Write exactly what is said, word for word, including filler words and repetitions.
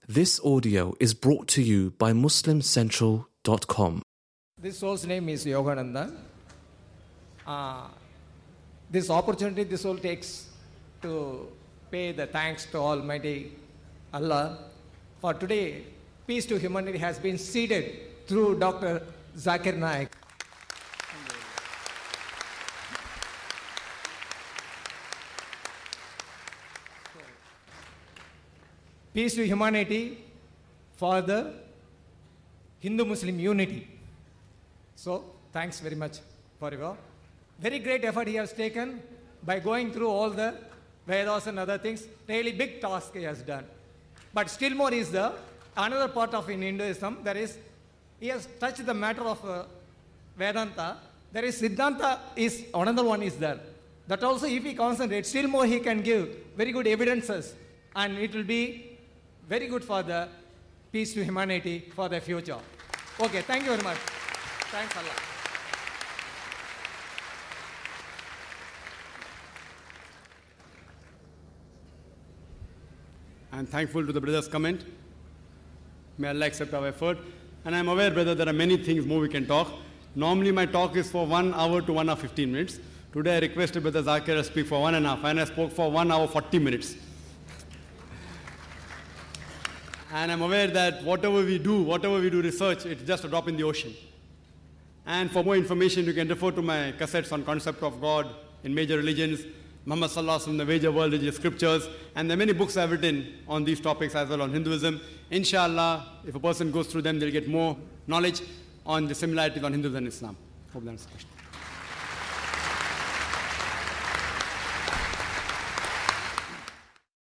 This audio is brought to you by muslim central dot com. This soul's name is Yogananda. Uh, this opportunity this soul takes to pay the thanks to Almighty Allah. For today, Peace to Humanity has been seeded through Doctor Zakir Naik. Peace to Humanity for the Hindu-Muslim unity. So, thanks very much for your very great effort he has taken by going through all the Vedas and other things. Really big task he has done. But still more is the another part of in Hinduism. There is he has touched the matter of uh, Vedanta. There is Siddhanta is another one is there. That also if he concentrates, still more he can give very good evidences, and it will be very good for the peace to humanity for the future. Okay, thank you very much. Thanks a lot. I'm thankful to the brother's comment. May Allah accept our effort. And I'm aware, brother, there are many things more we can talk. Normally my talk is for one hour to one hour fifteen minutes. Today I requested Brother Zakir to speak for one and a half, and I spoke for one hour forty minutes. And I'm aware that whatever we do, whatever we do research, it's just a drop in the ocean. And for more information, you can refer to my cassettes on concept of God in major religions, Muhammad Sallallahu Alaihi Wasallam, the major world religious scriptures, and there are many books I've written on these topics as well on Hinduism. Inshallah, if a person goes through them, they'll get more knowledge on the similarities on Hinduism and Islam. Hope that answers the question.